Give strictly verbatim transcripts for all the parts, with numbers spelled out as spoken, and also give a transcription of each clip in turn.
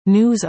News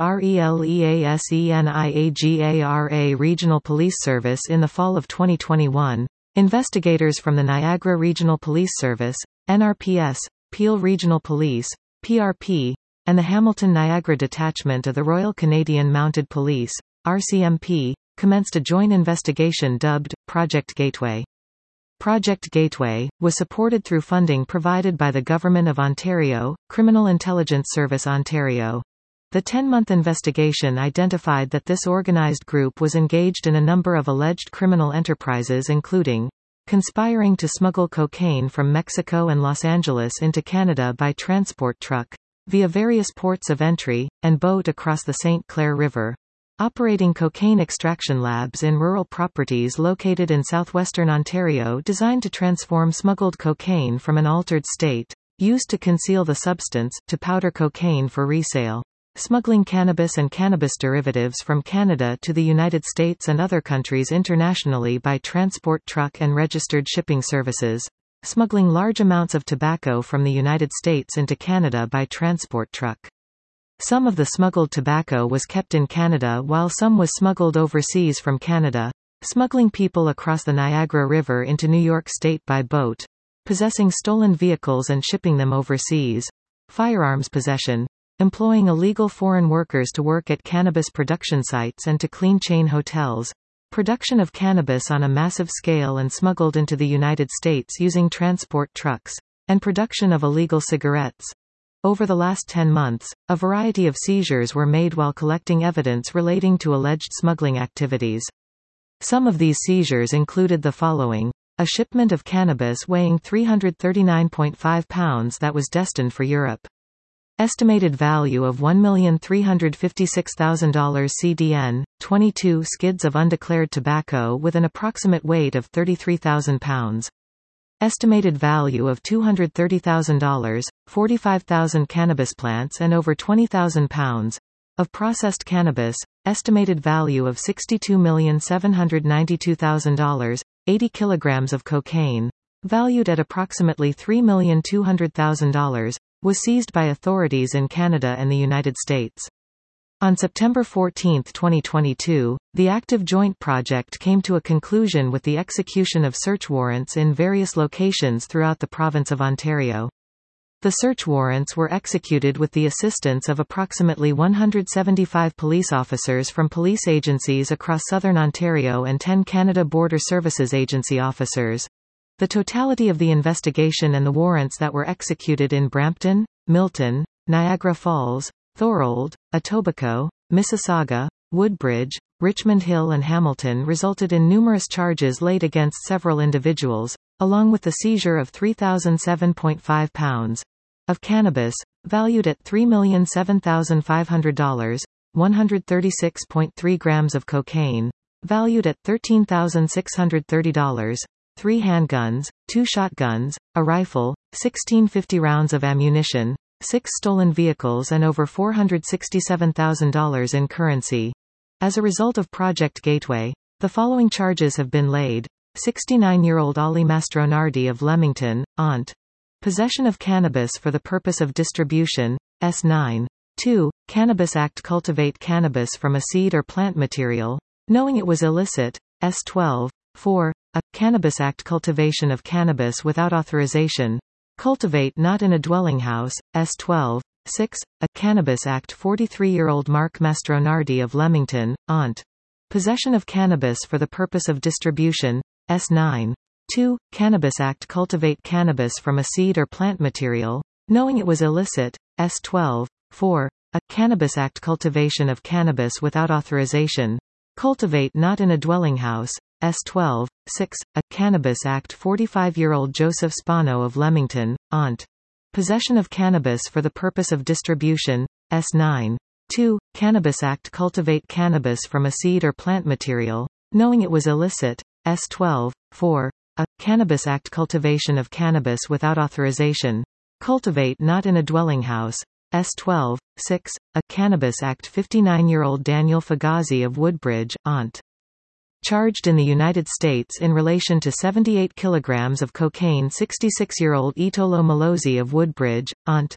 RELEASENIAGARA Regional Police Service. In the fall of twenty twenty-one, investigators from the Niagara Regional Police Service, N R P S, Peel Regional Police, P R P, and the Hamilton Niagara Detachment of the Royal Canadian Mounted Police, R C M P, commenced a joint investigation dubbed Project Gateway. Project Gateway was supported through funding provided by the Government of Ontario, Criminal Intelligence Service Ontario. The ten-month investigation identified that this organized group was engaged in a number of alleged criminal enterprises, including conspiring to smuggle cocaine from Mexico and Los Angeles into Canada by transport truck, via various ports of entry, and boat across the Saint Clair River, operating cocaine extraction labs in rural properties located in southwestern Ontario designed to transform smuggled cocaine from an altered state, used to conceal the substance, to powder cocaine for resale. Smuggling cannabis and cannabis derivatives from Canada to the United States and other countries internationally by transport truck and registered shipping services. Smuggling large amounts of tobacco from the United States into Canada by transport truck. Some of the smuggled tobacco was kept in Canada while some was smuggled overseas from Canada. Smuggling people across the Niagara River into New York State by boat. Possessing stolen vehicles and shipping them overseas. Firearms possession. Employing illegal foreign workers to work at cannabis production sites and to clean chain hotels. Production of cannabis on a massive scale and smuggled into the United States using transport trucks. And production of illegal cigarettes. Over the last ten months, a variety of seizures were made while collecting evidence relating to alleged smuggling activities. Some of these seizures included the following. A shipment of cannabis weighing three hundred thirty-nine point five pounds that was destined for Europe. Estimated value of one million three hundred fifty-six thousand dollars C D N, twenty-two skids of undeclared tobacco with an approximate weight of thirty-three thousand pounds. Estimated value of two hundred thirty thousand dollars, forty-five thousand cannabis plants and over twenty thousand pounds of processed cannabis. Estimated value of sixty-two million seven hundred ninety-two thousand dollars, eighty kilograms of cocaine, valued at approximately three million two hundred thousand dollars, was seized by authorities in Canada and the United States. On September fourteenth twenty twenty-two, the active joint project came to a conclusion with the execution of search warrants in various locations throughout the province of Ontario. The search warrants were executed with the assistance of approximately one hundred seventy-five police officers from police agencies across southern Ontario and ten Canada Border Services Agency officers. The totality of the investigation and the warrants that were executed in Brampton, Milton, Niagara Falls, Thorold, Etobicoke, Mississauga, Woodbridge, Richmond Hill and Hamilton resulted in numerous charges laid against several individuals, along with the seizure of three thousand seven point five pounds of cannabis, valued at three million seven thousand five hundred dollars, one hundred thirty-six point three grams of cocaine, valued at thirteen thousand six hundred thirty dollars, three handguns, two shotguns, a rifle, sixteen fifty rounds of ammunition, six stolen vehicles and over four hundred sixty-seven thousand dollars in currency. As a result of Project Gateway, the following charges have been laid. sixty-nine-year-old Ali Mastronardi of Leamington, Ont. Possession of cannabis for the purpose of distribution, S nine. two. Cannabis Act Cultivate cannabis from a seed or plant material, knowing it was illicit, S twelve. four. A. Cannabis Act Cultivation of cannabis without authorization. Cultivate not in a dwelling house, S twelve. six. A. Cannabis Act forty-three-year-old Mark Mastronardi of Leamington, Ont. Possession of cannabis for the purpose of distribution, S nine. two. Cannabis Act Cultivate cannabis from a seed or plant material, knowing it was illicit, S twelve. four. A. Cannabis Act Cultivation of cannabis without authorization. Cultivate not in a dwelling house, S twelve. six. A. Cannabis Act forty-five-year-old Joseph Spano of Leamington, Ont. Possession of cannabis for the purpose of distribution, S nine. two. Cannabis Act Cultivate cannabis from a seed or plant material, knowing it was illicit, S twelve. four. A. Cannabis Act Cultivation of cannabis without authorization. Cultivate not in a dwelling house, S twelve. six. A. Cannabis Act fifty-nine-year-old Daniel Fugazi of Woodbridge, Ont. Charged in the United States in relation to seventy-eight kilograms of cocaine. Sixty-six-year-old Itolo Malozi of Woodbridge, Ont.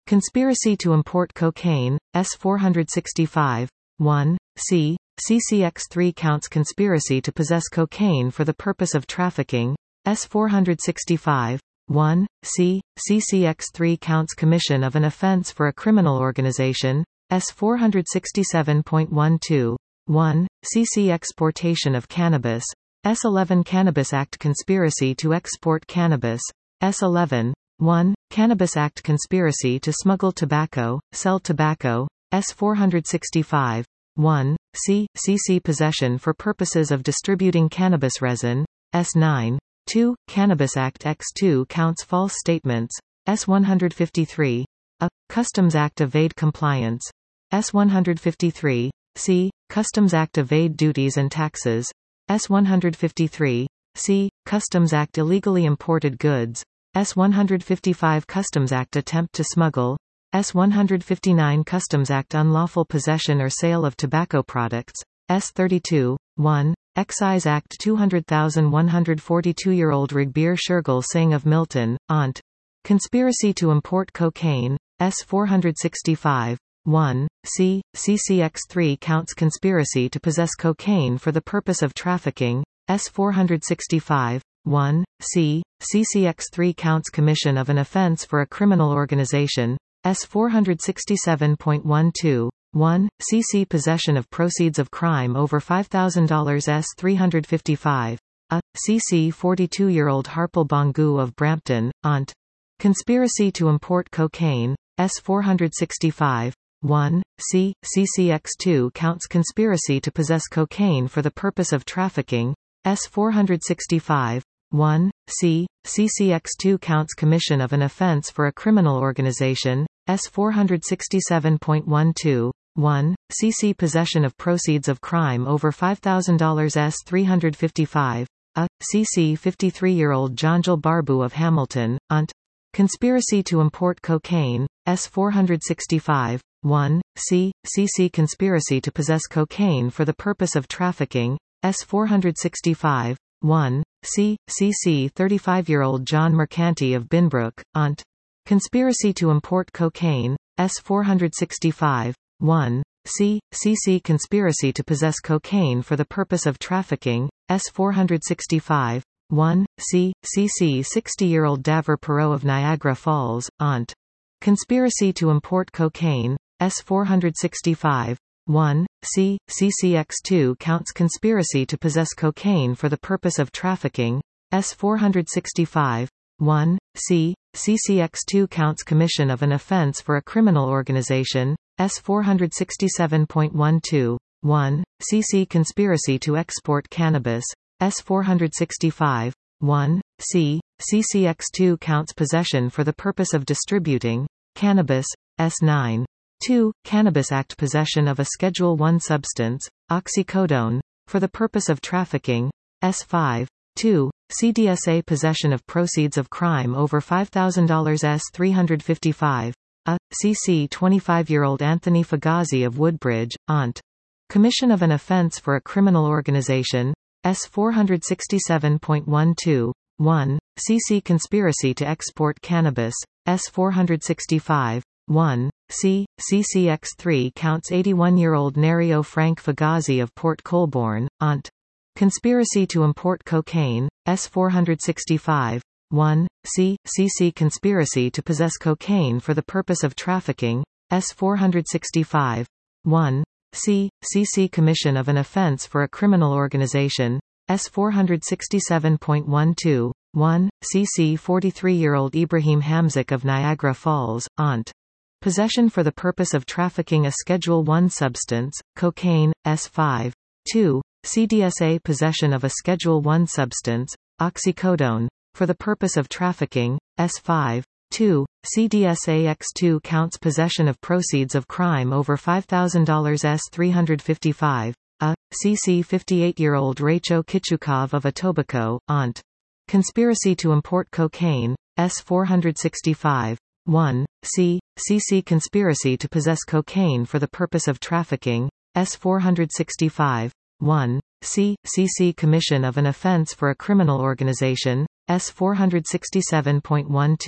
Conspiracy to import cocaine, S four sixty-five, one, C, C C X three counts conspiracy to possess cocaine for the purpose of trafficking, S four sixty-five, one, C, C C X three counts commission of an offense for a criminal organization, S four sixty-seven point twelve, one, C C exportation of cannabis, S eleven Cannabis Act conspiracy to export cannabis, S eleven, one, Cannabis Act conspiracy to smuggle tobacco, sell tobacco, S four sixty-five, one, C, C C possession for purposes of distributing cannabis resin, S nine, two, Cannabis Act X two counts false statements, S one fifty-three, A, Customs Act evade compliance, S one fifty-three, C, Customs Act evade duties and taxes, S one fifty-three, C, Customs Act illegally imported goods, S one fifty-five Customs Act attempt to smuggle, S one fifty-nine Customs Act unlawful possession or sale of tobacco products, S thirty-two, one, Excise Act two hundred thousand one hundred forty-two-year-old Rigbir Shergill Singh of Milton, Aunt. Conspiracy to import cocaine, S four sixty-five, one, C, C C X three counts conspiracy to possess cocaine for the purpose of trafficking, S four sixty-five, one, C, C C X three counts commission of an offense for a criminal organization, S four sixty-seven point twelve, one, C C possession of proceeds of crime over five thousand dollars, S three fifty-five, A, C C forty-two-year-old Harpal Bangu of Brampton, Aunt. Conspiracy to import cocaine, S four sixty-five, one, C, C C X two counts conspiracy to possess cocaine for the purpose of trafficking, S four sixty-five, one, C, C C X two counts commission of an offense for a criminal organization, S four sixty-seven point twelve, one, C C possession of proceeds of crime over five thousand dollars, S three fifty-five, A, C C fifty-three-year-old Janjal Barbu of Hamilton, Aunt. Conspiracy to import cocaine, S four sixty-five, one, C, C C conspiracy to possess cocaine for the purpose of trafficking, S four sixty-five, one, C, C C thirty-five-year-old John Mercanti of Binbrook, Aunt. Conspiracy to import cocaine, S four sixty-five, one, C, C C conspiracy to possess cocaine for the purpose of trafficking, S four sixty-five, one, C, C C sixty-year-old Daver Perot of Niagara Falls, Aunt. Conspiracy to import cocaine, S four sixty-five, one, C, C C X two counts conspiracy to possess cocaine for the purpose of trafficking, S four sixty-five, one, C, C C X two counts commission of an offense for a criminal organization, S four sixty-seven point twelve, one, C C conspiracy to export cannabis, S four sixty-five, one, C, C C X two counts possession for the purpose of distributing cannabis, S nine, two, Cannabis Act possession of a Schedule one substance, oxycodone, for the purpose of trafficking, S five, two, C D S A possession of proceeds of crime over five thousand dollars, S three fifty-five, A, C C twenty-five-year-old Anthony Fugazi of Woodbridge, Aunt. Commission of an offense for a criminal organization, S four sixty-seven point twelve, one, C C conspiracy to export cannabis, S four sixty-five, one, C, C C X three counts eighty-one-year-old Nerio Frank Fugazi of Port Colborne, Aunt. Conspiracy to import cocaine, S four sixty-five, one, C, C C conspiracy to possess cocaine for the purpose of trafficking, S four sixty-five, one, C, C C commission of an offense for a criminal organization, S four sixty-seven point twelve, one, C C forty-three-year-old Ibrahim Hamzik of Niagara Falls, Aunt. Possession for the purpose of trafficking a Schedule one substance, cocaine, S five, two, C D S A possession of a Schedule one substance, oxycodone, for the purpose of trafficking, S five, two, C D S A X two counts possession of proceeds of crime over five thousand dollars, S three fifty-five, A, C C fifty-eight-year-old Rachel Kichukov of Etobicoke, Aunt. Conspiracy to import cocaine, S four sixty-five, one, C, C C conspiracy to possess cocaine for the purpose of trafficking, S four sixty-five, one, C, C C commission of an offense for a criminal organization, S four sixty-seven point twelve,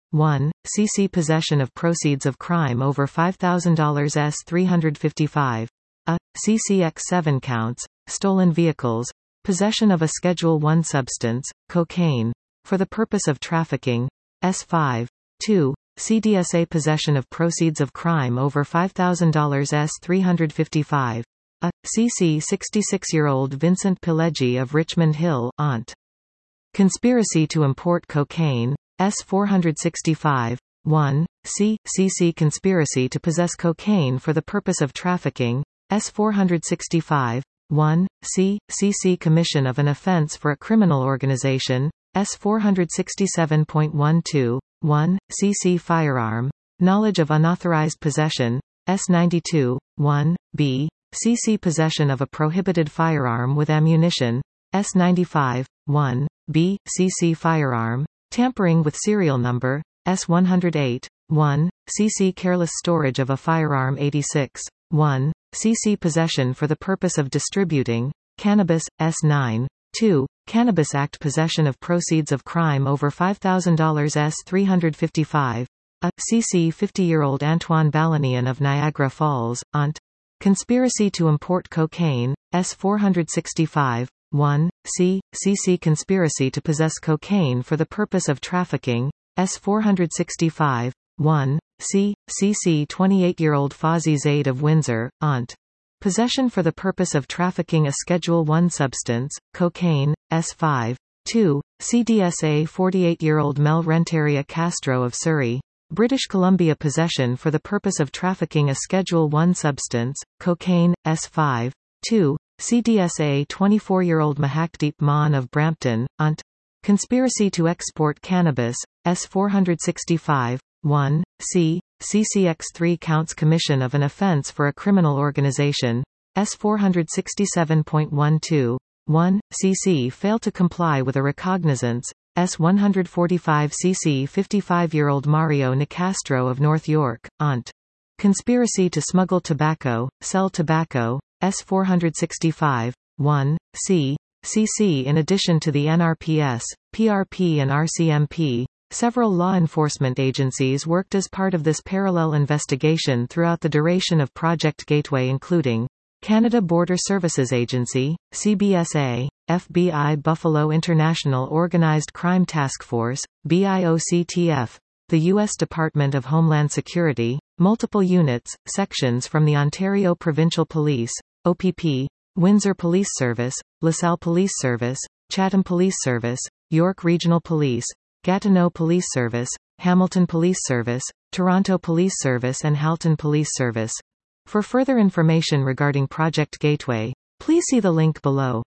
one C C possession of proceeds of crime over five thousand dollars S three hundred fifty-five. A. C C X seven counts, stolen vehicles, possession of a Schedule one substance, cocaine, for the purpose of trafficking, S five. two C D S A possession of proceeds of crime over five thousand dollars S three hundred fifty-five. A. C C sixty-six-year-old Vincent Pileggi of Richmond Hill, aunt. Conspiracy to import cocaine, S four hundred sixty-five. one C. C C conspiracy to possess cocaine for the purpose of trafficking, S four hundred sixty-five. one C. C C commission of an offense for a criminal organization, S four hundred sixty-seven point one two. one C C firearm, knowledge of unauthorized possession, S ninety-two. one B. C C possession of a prohibited firearm with ammunition, S ninety-five. one B. C C firearm, tampering with serial number, S one hundred eight. one C C careless storage of a firearm eighty-six. one C C possession for the purpose of distributing cannabis, S nine. two Cannabis Act possession of proceeds of crime over five thousand dollars S three hundred fifty-five. A. C C fifty-year-old Antoine Balanian of Niagara Falls, aunt. Conspiracy to import cocaine, S four hundred sixty-five. one C. C C conspiracy to possess cocaine for the purpose of trafficking, S four hundred sixty-five. one C. C C twenty-eight-year-old Fawzi Zaid of Windsor, aunt. Possession for the purpose of trafficking a Schedule one substance, cocaine, S five. two C D S A forty-eight-year-old Mel Renteria Castro of Surrey, British Columbia possession for the purpose of trafficking a Schedule one substance, cocaine, S five. two C D S A twenty-four-year-old Mahakdeep Maan of Brampton, aunt. Conspiracy to export cannabis, S four hundred sixty-five. one C. C C X three counts commission of an offense for a criminal organization, S four hundred sixty-seven point one two. one C C failed to comply with a recognizance, S one hundred forty-five. C C fifty-five-year-old Mario Nicastro of North York, aunt. Conspiracy to smuggle tobacco, sell tobacco, S four hundred sixty-five. one C. C C in addition to the N R P S, P R P and R C M P, several law enforcement agencies worked as part of this parallel investigation throughout the duration of Project Gateway, including Canada Border Services Agency, C B S A, F B I Buffalo International Organized Crime Task Force, B I O C T F, the U S Department of Homeland Security, multiple units, sections from the Ontario Provincial Police, O P P, Windsor Police Service, LaSalle Police Service, Chatham Police Service, York Regional Police, Gatineau Police Service, Hamilton Police Service, Toronto Police Service and Halton Police Service. For further information regarding Project Gateway, please see the link below.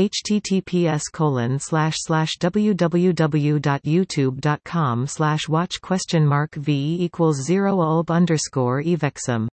https colon slash slash www.youtube.com slash watch question mark v equals zero ulb underscore evexum